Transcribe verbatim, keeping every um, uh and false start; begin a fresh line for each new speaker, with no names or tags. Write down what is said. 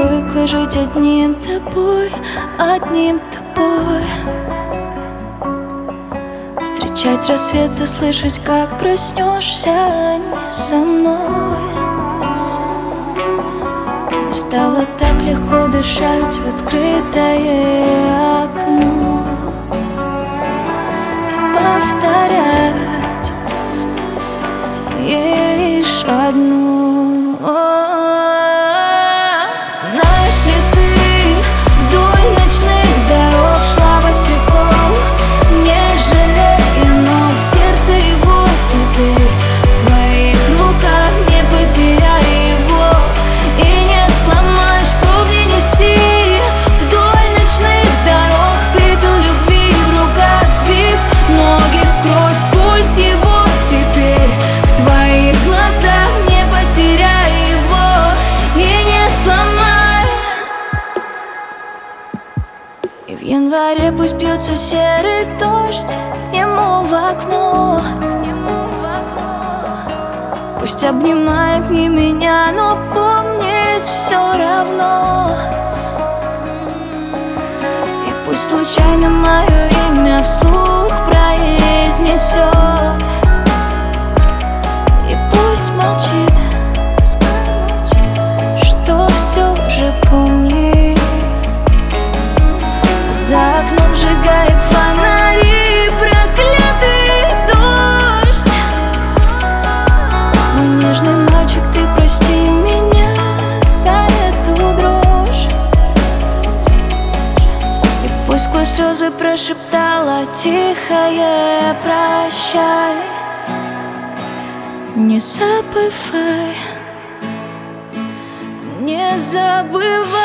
привыкла жить одним тобой, одним тобой. Встречать рассвет и слышать, как проснешься не со мной. Не стало так легко дышать в открытое окно и повторять ей лишь одно. Знаешь ли ты, вдоль ночных дорог шла босиком, не жалея ног, сердце его теперь в твоих руках, не потеряй его и не сломай, чтоб не нести вдоль ночных дорог пепел любви в руках, сбив ноги в кровь, пульс его теперь в твоих глазах, не потеряй его и не сломай. И в январе пусть бьется серый дождь к нему в окно, пусть обнимает не меня, но помнит все равно. И пусть случайно мое имя вслух произнесет, и пусть молчит, что все же помнит. За окном сжигает фонари проклятый дождь. Мой нежный мальчик, ты прости меня за эту дрожь. И пусть сквозь слезы прошептала тихое прощай. Не забывай, не забывай.